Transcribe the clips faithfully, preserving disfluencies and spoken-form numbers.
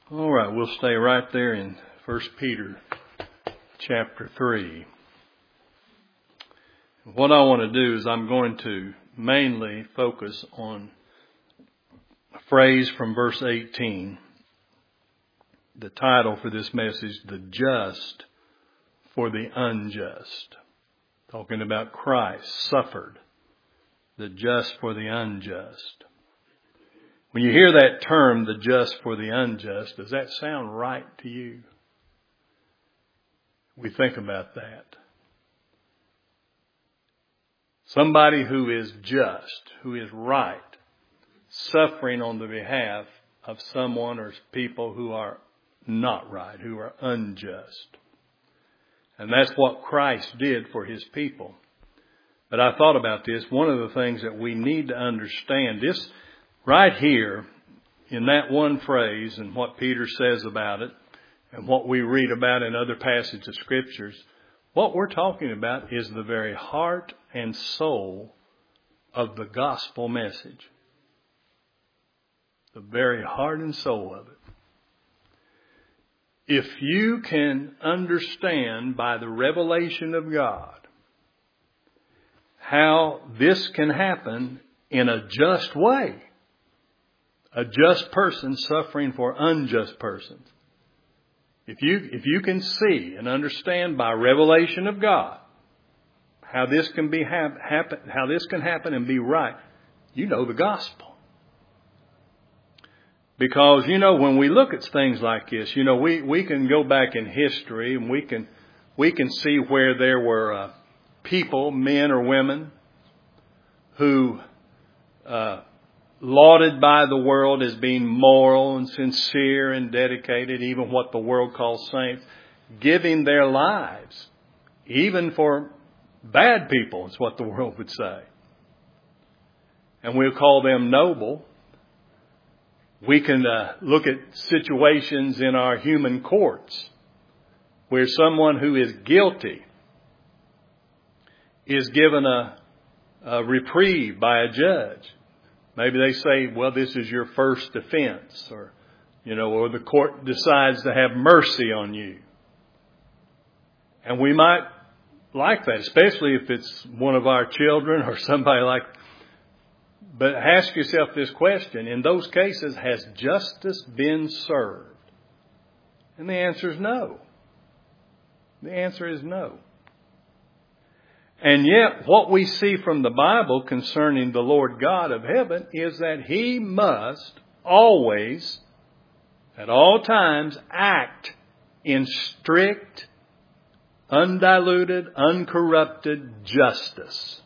All right, we'll stay right there in First Peter chapter three. What I want to do is I'm going to mainly focus on a phrase from verse eighteen. The title for this message, The Just for the Unjust. Talking about Christ suffered, the just for the unjust. When you hear that term, the just for the unjust, does that sound right to you? We think about that. Somebody who is just, who is right, suffering on the behalf of someone or people who are not right, who are unjust. And that's what Christ did for his people. But I thought about this. One of the things that we need to understand, this right here in that one phrase and what Peter says about it and what we read about in other passages of scriptures, what we're talking about is the very heart and soul of the gospel message. The very heart and soul of it. If you can understand by the revelation of God how this can happen in a just way, a just person suffering for unjust persons. If you, if you can see and understand by revelation of God how this can be hap- happen, how this can happen and be right, you know the gospel. Because, you know, when we look at things like this, you know, we, we can go back in history and we can, we can see where there were uh, people, men or women, who, uh, lauded by the world as being moral and sincere and dedicated, even what the world calls saints, giving their lives, even for bad people, is what the world would say. And we'll call them noble. We can uh, look at situations in our human courts where someone who is guilty is given a, a reprieve by a judge. Maybe they say, well, this is your first offense, or, you know, or the court decides to have mercy on you. And we might like that, especially if it's one of our children or somebody like that. But ask yourself this question. In those cases, has justice been served? And the answer is no. The answer is no. And yet, what we see from the Bible concerning the Lord God of heaven is that He must always, at all times, act in strict, undiluted, uncorrupted justice.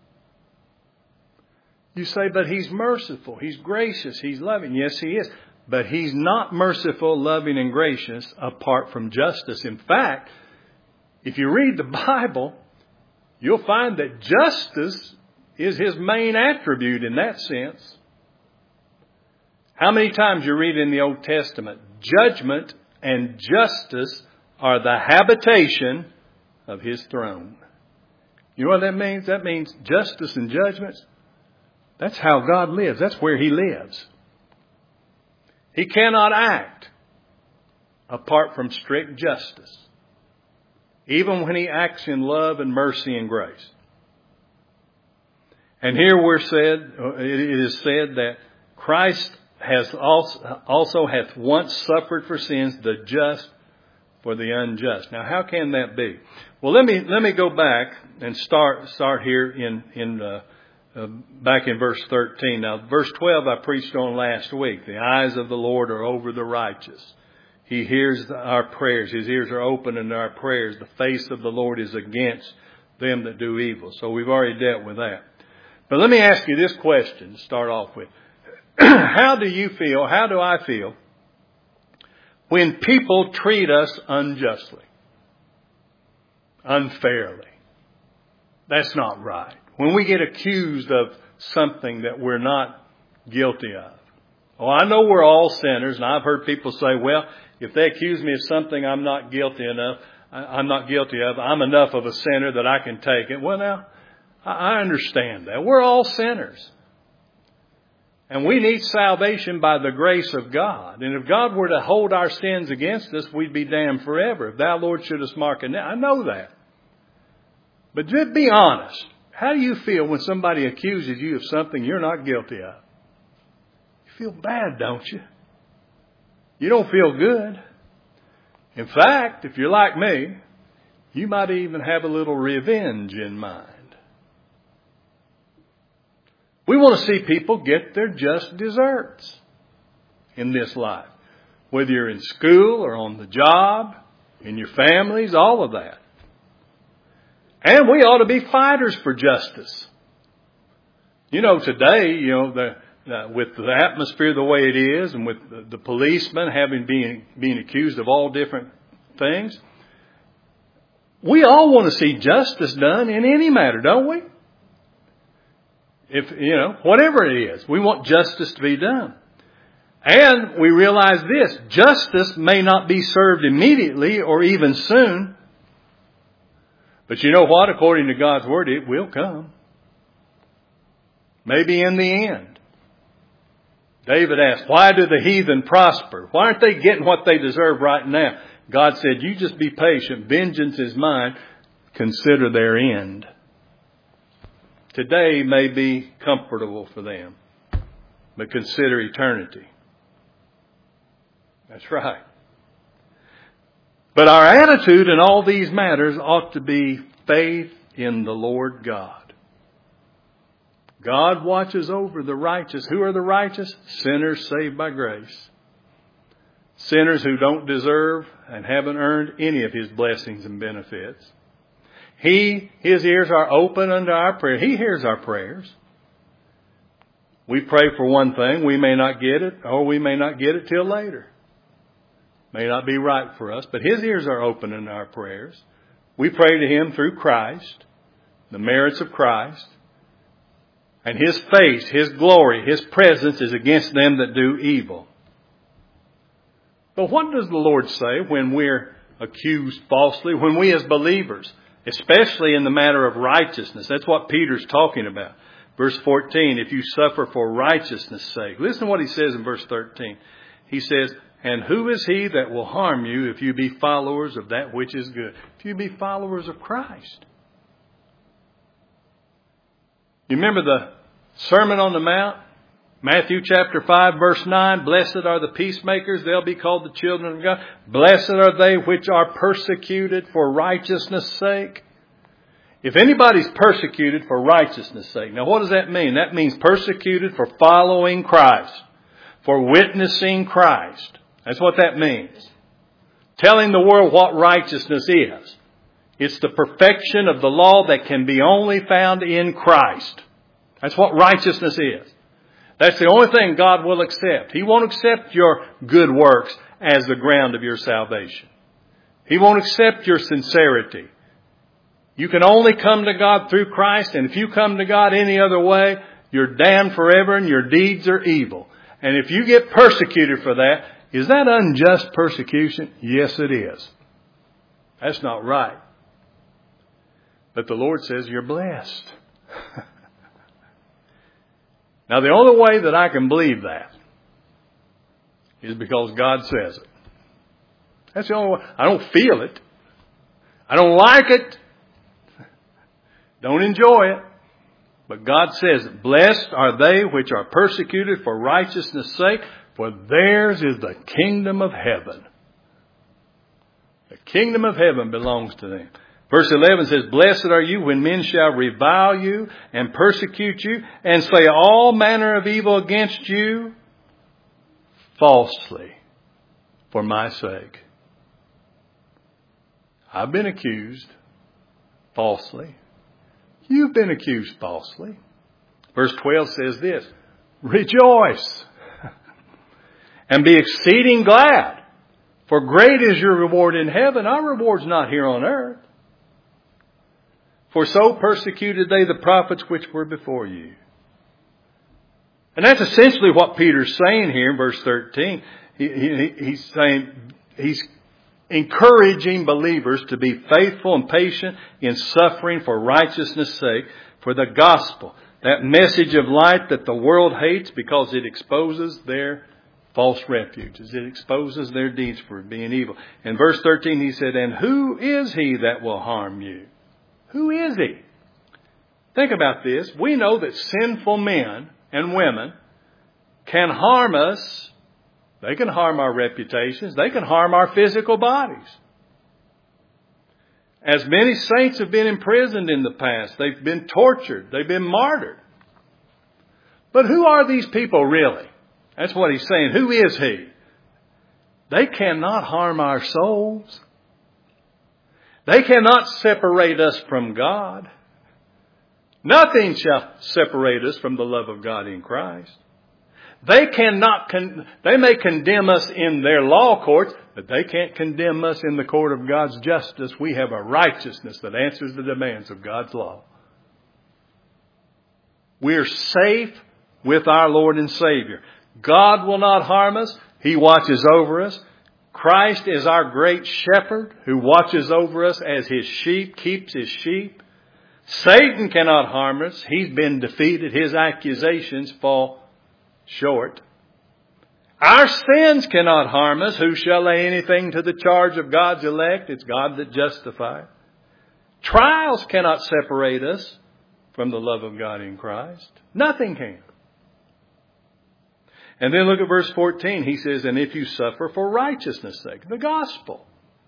You say, but He's merciful, He's gracious, He's loving. Yes, He is. But He's not merciful, loving, and gracious apart from justice. In fact, if you read the Bible, you'll find that justice is His main attribute in that sense. How many times you read in the Old Testament, judgment and justice are the habitation of His throne. You know what that means? That means justice and judgments. That's how God lives. That's where He lives. He cannot act apart from strict justice, even when He acts in love and mercy and grace. And here we're said, it is said that Christ has also, also hath once suffered for sins, the just for the unjust. Now, how can that be? Well, let me let me go back and start start here in in uh, uh, back in verse thirteen. Now, verse twelve I preached on last week. The eyes of the Lord are over the righteous. He hears our prayers. His ears are open in our prayers. The face of the Lord is against them that do evil. So we've already dealt with that. But let me ask you this question to start off with. How do you feel, how do I feel when people treat us unjustly, unfairly? That's not right. When we get accused of something that we're not guilty of. Oh, I know we're all sinners, and I've heard people say, well, if they accuse me of something I'm not guilty enough, I'm not guilty of, I'm enough of a sinner that I can take it. Well, now, I understand that. We're all sinners. And we need salvation by the grace of God. And if God were to hold our sins against us, we'd be damned forever. If thou, Lord, shouldest mark it now. I know that. But just be honest. How do you feel when somebody accuses you of something you're not guilty of? You feel bad, don't you? You don't feel good. In fact, if you're like me, you might even have a little revenge in mind. We want to see people get their just deserts in this life. Whether you're in school or on the job, in your families, all of that. And we ought to be fighters for justice. You know, today, you know, the, uh, with the atmosphere the way it is and with the, the policemen having been being accused of all different things, we all want to see justice done in any matter, don't we? If, you know, whatever it is, we want justice to be done. And we realize this, justice may not be served immediately or even soon. But you know what? According to God's Word, it will come. Maybe in the end. David asked, why do the heathen prosper? Why aren't they getting what they deserve right now? God said, you just be patient. Vengeance is mine. Consider their end. Today may be comfortable for them, but consider eternity. That's right. But our attitude in all these matters ought to be faith in the Lord God. God watches over the righteous. Who are the righteous? Sinners saved by grace. Sinners who don't deserve and haven't earned any of His blessings and benefits. He, His ears are open unto our prayer. He hears our prayers. We pray for one thing. We may not get it, or we may not get it till later. May not be right for us, but His ears are open in our prayers. We pray to Him through Christ, the merits of Christ. And His face, His glory, His presence is against them that do evil. But what does the Lord say when we're accused falsely? When we as believers, especially in the matter of righteousness. That's what Peter's talking about. Verse fourteen, if you suffer for righteousness' sake. Listen to what he says in verse thirteen. He says, and who is he that will harm you if you be followers of that which is good? If you be followers of Christ. You remember the Sermon on the Mount? Matthew chapter five verse nine, blessed are the peacemakers, they'll be called the children of God. Blessed are they which are persecuted for righteousness' sake. If anybody's persecuted for righteousness' sake, now what does that mean? That means persecuted for following Christ, for witnessing Christ. That's what that means. Telling the world what righteousness is. It's the perfection of the law that can be only found in Christ. That's what righteousness is. That's the only thing God will accept. He won't accept your good works as the ground of your salvation. He won't accept your sincerity. You can only come to God through Christ, and if you come to God any other way, you're damned forever and your deeds are evil. And if you get persecuted for that, is that unjust persecution? Yes, it is. That's not right. But the Lord says you're blessed. Now, the only way that I can believe that is because God says it. That's the only way. I don't feel it. I don't like it. Don't enjoy it. But God says it. Blessed are they which are persecuted for righteousness' sake, for theirs is the kingdom of heaven. The kingdom of heaven belongs to them. Verse eleven says, blessed are you when men shall revile you and persecute you and say all manner of evil against you falsely for my sake. I've been accused falsely. You've been accused falsely. Verse twelve says this, rejoice and be exceeding glad, for great is your reward in heaven. Our reward's not here on earth. For so persecuted they the prophets which were before you. And that's essentially what Peter's saying here in verse thirteen. He, he, he's saying, he's encouraging believers to be faithful and patient in suffering for righteousness' sake, for the gospel. That message of light that the world hates because it exposes their false refuges. It exposes their deeds for being evil. In verse thirteen he said, and who is he that will harm you? Who is he? Think about this. We know that sinful men and women can harm us. They can harm our reputations. They can harm our physical bodies. As many saints have been imprisoned in the past. They've been tortured. They've been martyred. But who are these people really? That's what he's saying. Who is he? They cannot harm our souls. They cannot separate us from God. Nothing shall separate us from the love of God in Christ. They cannot, con- they may condemn us in their law courts, but they can't condemn us in the court of God's justice. We have a righteousness that answers the demands of God's law. We're safe with our Lord and Savior. God will not harm us. He watches over us. Christ is our great shepherd who watches over us as his sheep, keeps his sheep. Satan cannot harm us. He's been defeated. His accusations fall short. Our sins cannot harm us. Who shall lay anything to the charge of God's elect? It's God that justifies. Trials cannot separate us from the love of God in Christ. Nothing can. And then look at verse fourteen. He says, and if you suffer for righteousness' sake, the gospel.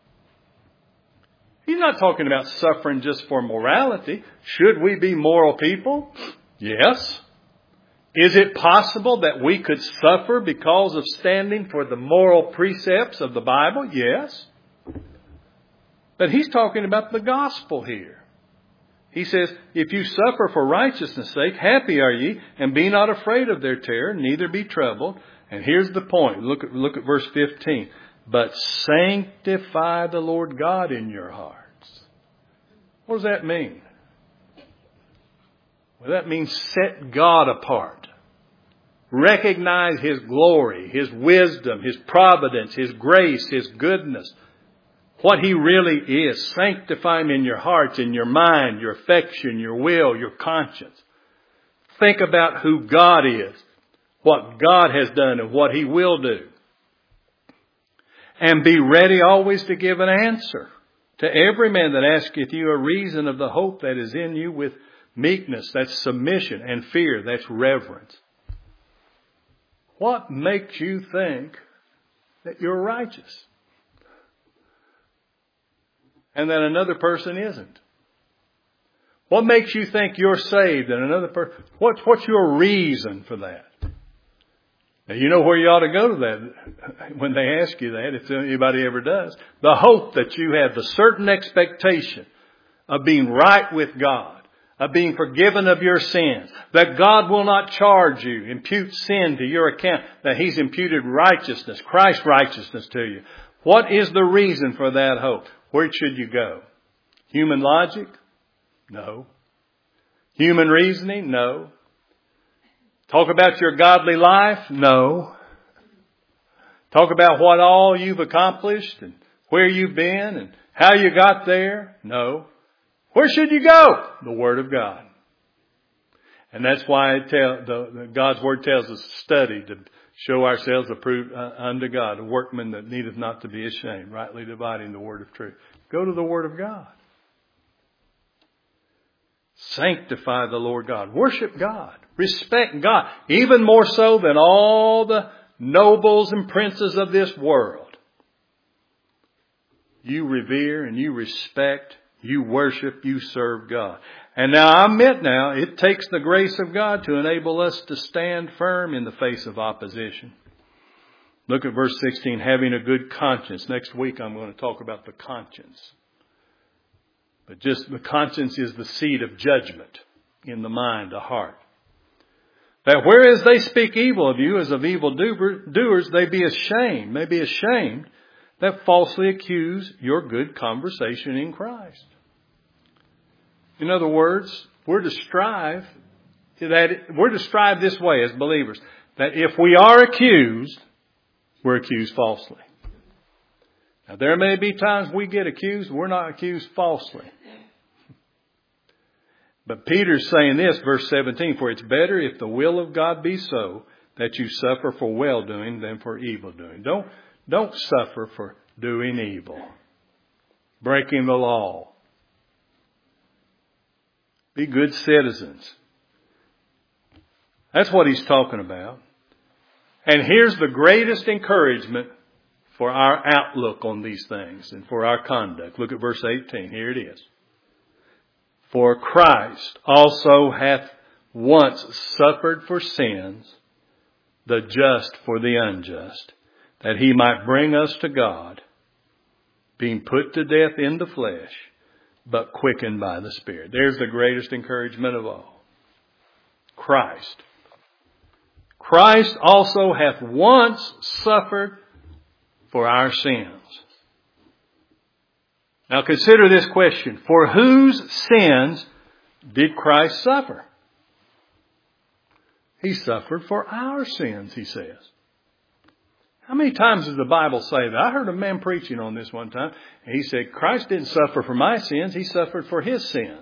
He's not talking about suffering just for morality. Should we be moral people? Yes. Is it possible that we could suffer because of standing for the moral precepts of the Bible? Yes. But he's talking about the gospel here. He says, if you suffer for righteousness' sake, happy are ye, and be not afraid of their terror, neither be troubled. And here's the point. Look at, look at verse fifteen. But sanctify the Lord God in your hearts. What does that mean? Well, that means set God apart. Recognize his glory, his wisdom, his providence, his grace, his goodness. What he really is. Sanctify him in your hearts, in your mind, your affection, your will, your conscience. Think about who God is, what God has done, and what he will do. And be ready always to give an answer to every man that asketh you a reason of the hope that is in you with meekness. That's submission, and fear. That's reverence. What makes you think that you're righteous and that another person isn't? What makes you think you're saved and another person? What's, what's your reason for that? Now, you know where you ought to go to that when they ask you that, if anybody ever does. The hope that you have, the certain expectation of being right with God, of being forgiven of your sins, that God will not charge you, impute sin to your account, that he's imputed righteousness, Christ's righteousness to you. What is the reason for that hope? Where should you go? Human logic? No. Human reasoning? No. Talk about your godly life? No. Talk about what all you've accomplished and where you've been and how you got there? No. Where should you go? The Word of God. And that's why it tell, the, the, God's Word tells us to study, to show ourselves approved uh, unto God, a workman that needeth not to be ashamed, rightly dividing the word of truth. Go to the Word of God. Sanctify the Lord God. Worship God. Respect God. Even more so than all the nobles and princes of this world. You revere and you respect, you worship, you serve God. And now I admit now, it takes the grace of God to enable us to stand firm in the face of opposition. Look at verse sixteen, having a good conscience. Next week I'm going to talk about the conscience. But just the conscience is the seat of judgment in the mind, the heart. That whereas they speak evil of you as of evil doers, they be ashamed, may be ashamed that falsely accuse your good conversation in Christ. In other words, we're to strive that we're to strive this way as believers, that if we are accused, we're accused falsely. Now, there may be times we get accused, we're not accused falsely. But Peter's saying this, verse seventeen, for it's better if the will of God be so that you suffer for well-doing than for evil-doing. Don't, don't suffer for doing evil, breaking the law. Be good citizens. That's what he's talking about. And here's the greatest encouragement for our outlook on these things and for our conduct. Look at verse eighteen. Here it is. For Christ also hath once suffered for sins, the just for the unjust, that he might bring us to God, being put to death in the flesh, but quickened by the Spirit. There's the greatest encouragement of all. Christ. Christ also hath once suffered for our sins. Now consider this question. For whose sins did Christ suffer? He suffered for our sins, he says. How many times does the Bible say that? I heard a man preaching on this one time. And he said, Christ didn't suffer for my sins. He suffered for his sins.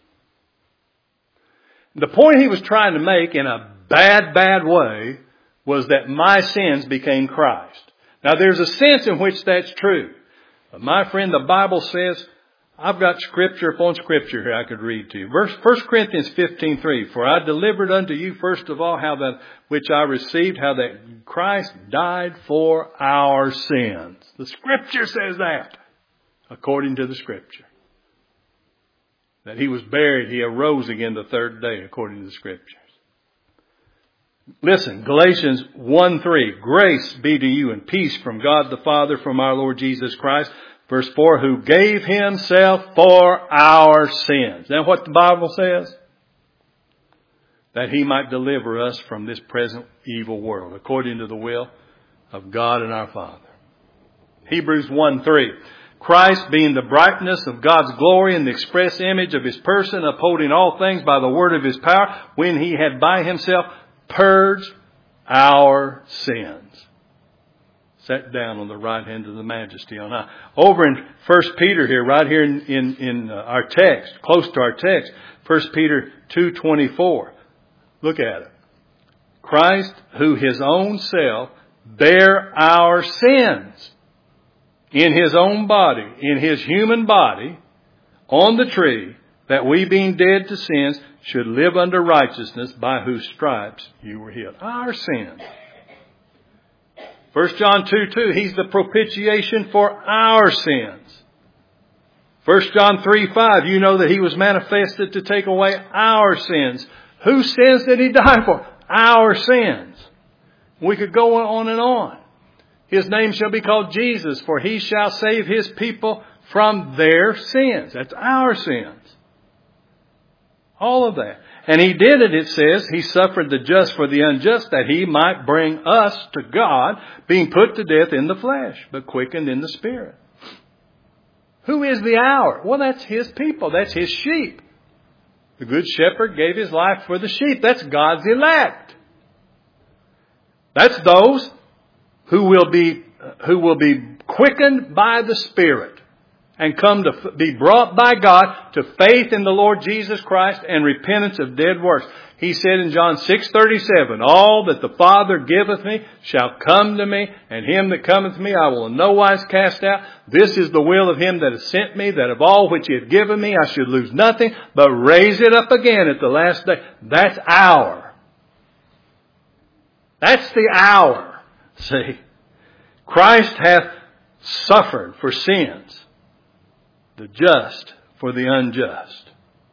The point he was trying to make in a bad, bad way was that my sins became Christ. Now there's a sense in which that's true. But my friend, the Bible says, I've got scripture upon scripture here I could read to you. Verse, First Corinthians fifteen three. For I delivered unto you first of all how that which I received, how that Christ died for our sins. The scripture says that, according to the scripture. That he was buried, he arose again the third day, according to the scriptures. Listen, Galatians one three. Grace be to you and peace from God the Father, from our Lord Jesus Christ. Verse four, who gave himself for our sins. Now what the Bible says? That he might deliver us from this present evil world, according to the will of God and our Father. Hebrews one three. Christ being the brightness of God's glory and the express image of his person, upholding all things by the word of his power, when he had by himself purged our sins. Sat down on the right hand of the majesty on high. Over in First Peter here, right here in, in, in our text, close to our text, First Peter two twenty-four. Look at it. Christ, who his own self bare our sins in his own body, in his human body, on the tree, that we being dead to sins should live unto righteousness, by whose stripes you were healed. Our sins. First John two two, he's the propitiation for our sins. First John three five, you know that he was manifested to take away our sins. Whose sins did he die for? Our sins. We could go on and on. His name shall be called Jesus, for he shall save his people from their sins. That's our sins. All of that. And he did it, it says, he suffered the just for the unjust, that he might bring us to God, being put to death in the flesh, but quickened in the Spirit. Who is the our? Well, that's his people. That's his sheep. The good shepherd gave his life for the sheep. That's God's elect. That's those who will be, who will be quickened by the Spirit and come to be brought by God to faith in the Lord Jesus Christ and repentance of dead works. He said in John six thirty-seven, all that the Father giveth me shall come to me, and him that cometh to me I will in no wise cast out. This is the will of him that has sent me, that of all which he hath given me I should lose nothing, but raise it up again at the last day. That's our. That's the hour. See, Christ hath suffered for sins, the just for the unjust.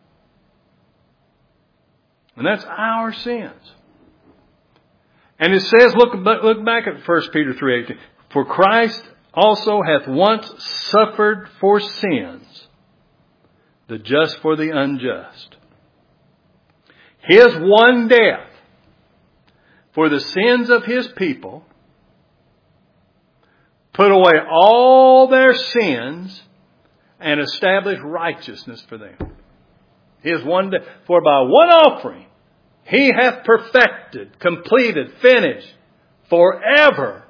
And that's our sins. And it says, look, look back at First Peter three eighteen. For Christ also hath once suffered for sins, the just for the unjust. His one death for the sins of his people put away all their sins and establish righteousness for them. His one death. For by one offering he hath perfected, completed, finished, forever.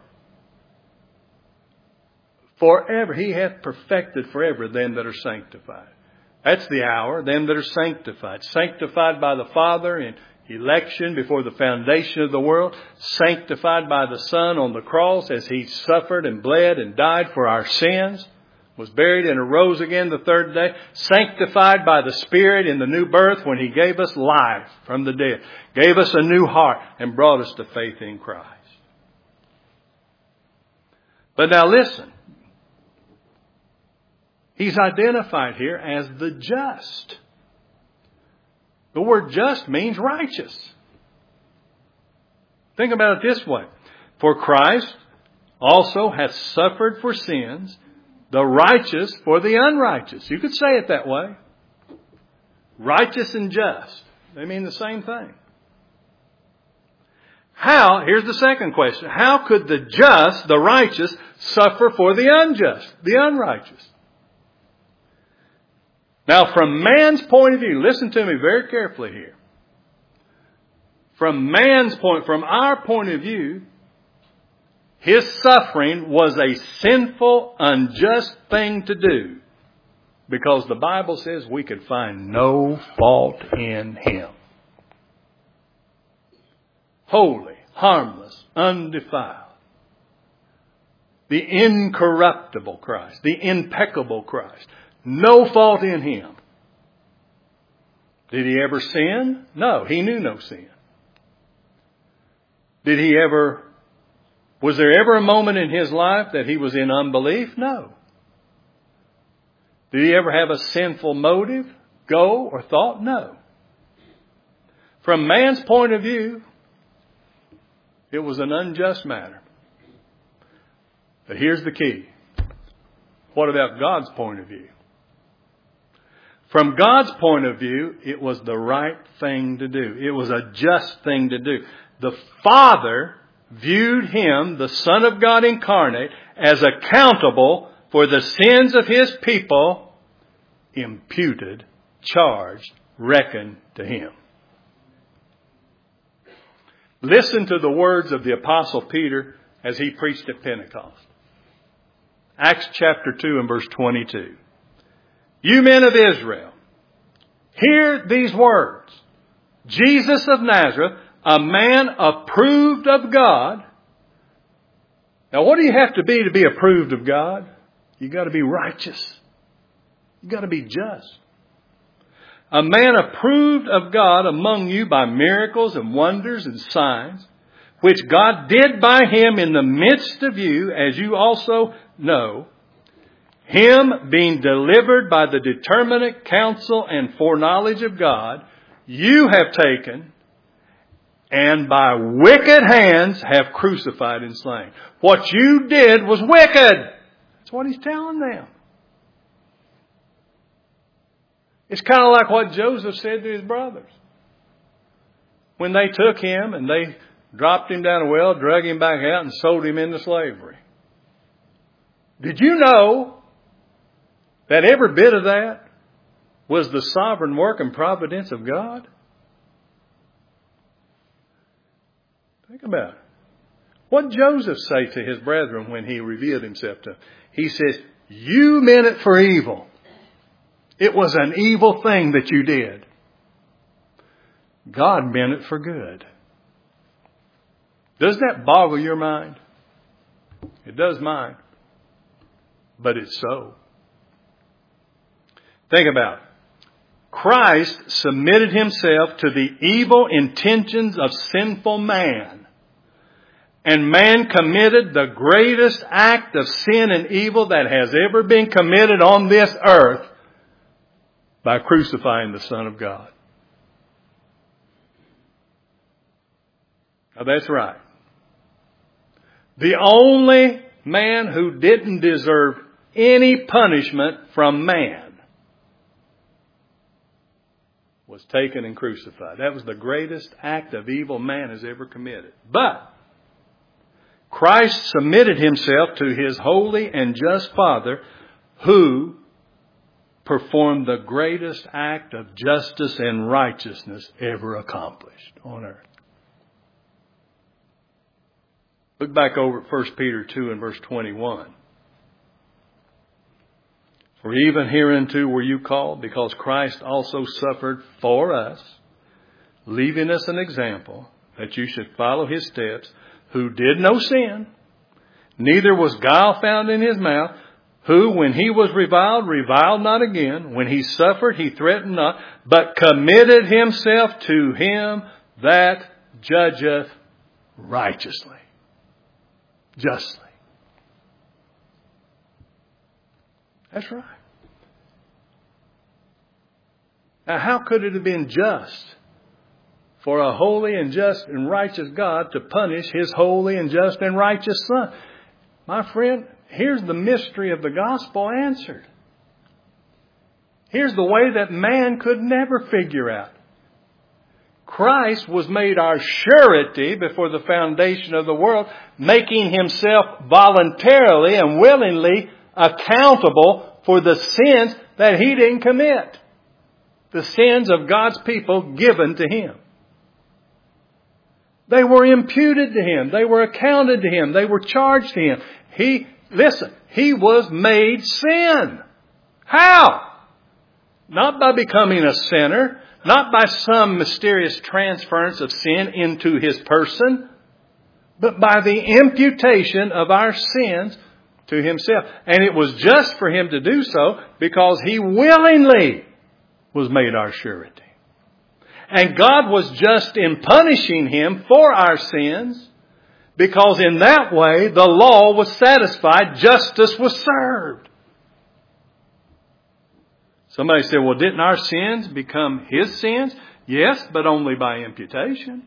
Forever. He hath perfected forever them that are sanctified. That's the hour, them that are sanctified. Sanctified by the Father in election before the foundation of the world. Sanctified by the Son on the cross as He suffered and bled and died for our sins. Was buried and arose again the third day. Sanctified by the Spirit in the new birth when He gave us life from the dead. Gave us a new heart and brought us to faith in Christ. But now listen. He's identified here as the just. The word just means righteous. Think about it this way. For Christ also hath suffered for sins, the righteous for the unrighteous. You could say it that way. Righteous and just. They mean the same thing. How, here's the second question. How could the just, the righteous, suffer for the unjust, the unrighteous? Now, from man's point of view, listen to me very carefully here. From man's point, from our point of view, His suffering was a sinful, unjust thing to do. Because the Bible says we could find no fault in Him. Holy, harmless, undefiled. The incorruptible Christ. The impeccable Christ. No fault in Him. Did He ever sin? No, He knew no sin. Did He ever, was there ever a moment in His life that He was in unbelief? No. Did He ever have a sinful motive, goal, or thought? No. From man's point of view, it was an unjust matter. But here's the key. What about God's point of view? From God's point of view, it was the right thing to do. It was a just thing to do. The Father viewed Him, the Son of God incarnate, as accountable for the sins of His people, imputed, charged, reckoned to Him. Listen to the words of the Apostle Peter as he preached at Pentecost. Acts chapter two and verse twenty-two. You men of Israel, hear these words. Jesus of Nazareth, a man approved of God. Now what do you have to be to be approved of God? You got to be righteous. You got to be just. A man approved of God among you by miracles and wonders and signs, which God did by Him in the midst of you, as you also know, Him being delivered by the determinate counsel and foreknowledge of God, you have taken and by wicked hands have crucified and slain. What you did was wicked. That's what He's telling them. It's kind of like what Joseph said to his brothers. When they took him and they dropped him down a well, drug him back out and sold him into slavery. Did you know that every bit of that was the sovereign work and providence of God? Think about it. What did Joseph say to his brethren when he revealed himself to them? He says, you meant it for evil. It was an evil thing that you did. God meant it for good. Does that boggle your mind? It does mine. But it's so. Think about it. Christ submitted Himself to the evil intentions of sinful man. And man committed the greatest act of sin and evil that has ever been committed on this earth by crucifying the Son of God. Now that's right. The only man who didn't deserve any punishment from man was taken and crucified. That was the greatest act of evil man has ever committed. But Christ submitted Himself to His holy and just Father, who performed the greatest act of justice and righteousness ever accomplished on earth. Look back over at First Peter two and verse twenty-one. For even hereunto were you called, because Christ also suffered for us, leaving us an example, that you should follow his steps, who did no sin, neither was guile found in his mouth, who, when he was reviled, reviled not again. When he suffered, he threatened not, but committed himself to him that judgeth righteously, justly. That's right. Now, how could it have been just for a holy and just and righteous God to punish his holy and just and righteous Son? My friend, here's the mystery of the gospel answered. Here's the way that man could never figure out. Christ was made our surety before the foundation of the world, making himself voluntarily and willingly accountable for the sins that he didn't commit. The sins of God's people given to him. They were imputed to him. They were accounted to him. They were charged to him. He, listen, he was made sin. How? Not by becoming a sinner. Not by some mysterious transference of sin into his person. But by the imputation of our sins to himself. And it was just for him to do so because he willingly was made our surety. And God was just in punishing him for our sins, because in that way the law was satisfied, justice was served. Somebody said, well, didn't our sins become his sins? Yes, but only by imputation.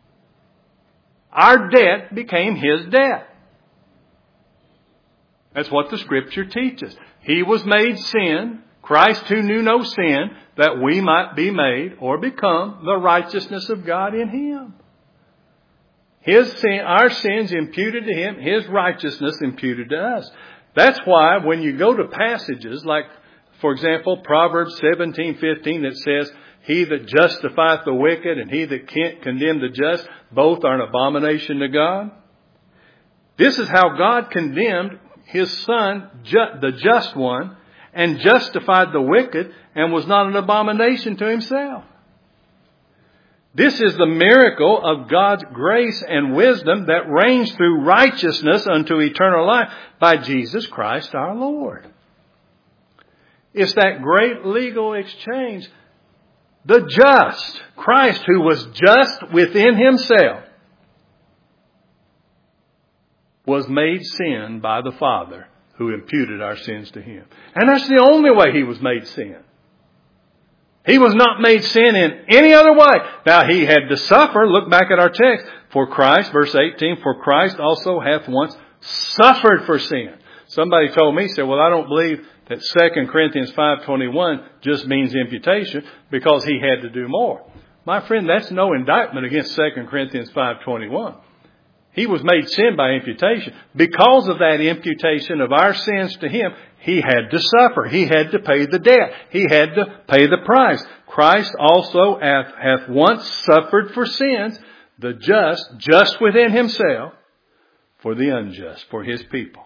Our debt became his debt. That's what the Scripture teaches. He was made sin, Christ who knew no sin, that we might be made or become the righteousness of God in him. His sin, our sins imputed to him, his righteousness imputed to us. That's why when you go to passages like, for example, Proverbs seventeen fifteen, that says, he that justifieth the wicked and he that can't condemn the just, both are an abomination to God. This is how God condemned his Son, the just one, and justified the wicked, and was not an abomination to himself. This is the miracle of God's grace and wisdom that reigns through righteousness unto eternal life by Jesus Christ our Lord. It's that great legal exchange. The just, Christ, who was just within himself, was made sin by the Father, who imputed our sins to him. And that's the only way he was made sin. He was not made sin in any other way. Now he had to suffer. Look back at our text. For Christ, verse eighteen, for Christ also hath once suffered for sin. Somebody told me, said, well, I don't believe that Second Corinthians five twenty-one just means imputation, because he had to do more. My friend, that's no indictment against Second Corinthians five twenty-one. He was made sin by imputation. Because of that imputation of our sins to him, he had to suffer. He had to pay the debt. He had to pay the price. Christ also hath, hath once suffered for sins, the just, just within himself, for the unjust, for his people.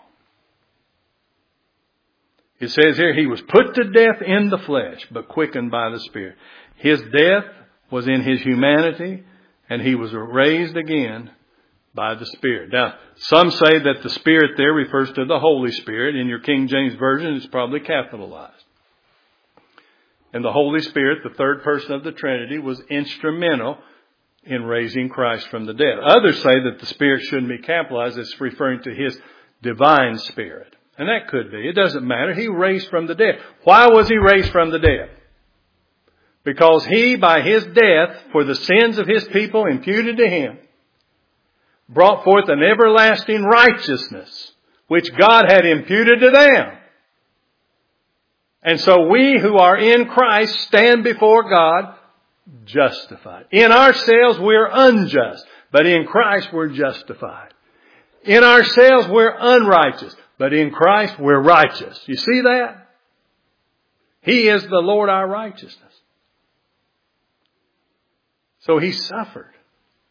It says here, he was put to death in the flesh, but quickened by the Spirit. His death was in his humanity, and he was raised again by the Spirit. Now, some say that the Spirit there refers to the Holy Spirit. In your King James Version, it's probably capitalized. And the Holy Spirit, the third person of the Trinity, was instrumental in raising Christ from the dead. Others say that the Spirit shouldn't be capitalized. It's referring to his divine Spirit. And that could be. It doesn't matter. He raised from the dead. Why was he raised from the dead? Because he, by his death, for the sins of his people imputed to him, brought forth an everlasting righteousness, which God had imputed to them. And so we who are in Christ stand before God justified. In ourselves we're unjust, but in Christ we're justified. In ourselves we're unrighteous, but in Christ we're righteous. You see that? He is the Lord our righteousness. So he suffered.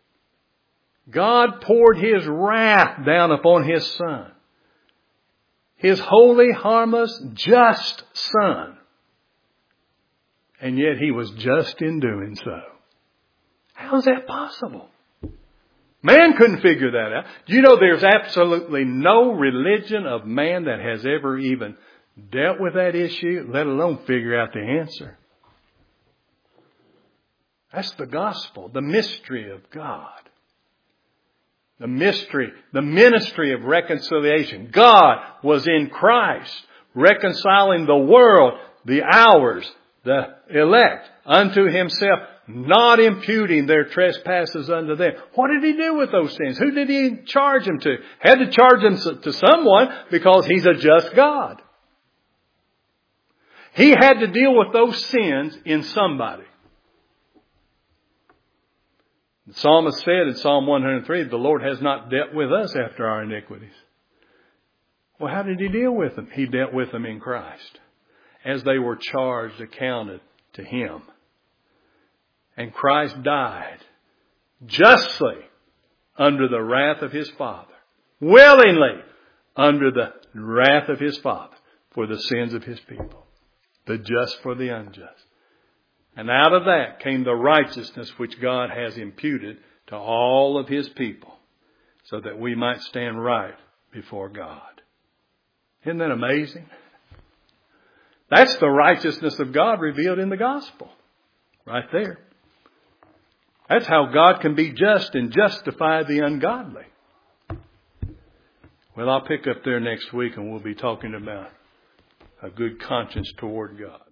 God poured his wrath down upon his Son. His holy, harmless, just Son. And yet He was just in doing so. How is that possible? Man couldn't figure that out. Do you know there's absolutely no religion of man that has ever even dealt with that issue, let alone figure out the answer? That's the gospel, the mystery of God. The mystery, the ministry of reconciliation. God was in Christ, reconciling the world, the ours, the elect, unto Himself, not imputing their trespasses unto them. What did He do with those sins? Who did He charge them to? Had to charge them to someone because He's a just God. He had to deal with those sins in somebody. The psalmist said in Psalm one hundred three, the Lord has not dealt with us after our iniquities. Well, how did He deal with them? He dealt with them in Christ as they were charged, accounted to Him. And Christ died justly under the wrath of His Father, willingly under the wrath of His Father for the sins of His people, the just for the unjust. And out of that came the righteousness which God has imputed to all of His people so that we might stand right before God. Isn't that amazing? That's the righteousness of God revealed in the gospel. Right there. That's how God can be just and justify the ungodly. Well, I'll pick up there next week and we'll be talking about a good conscience toward God.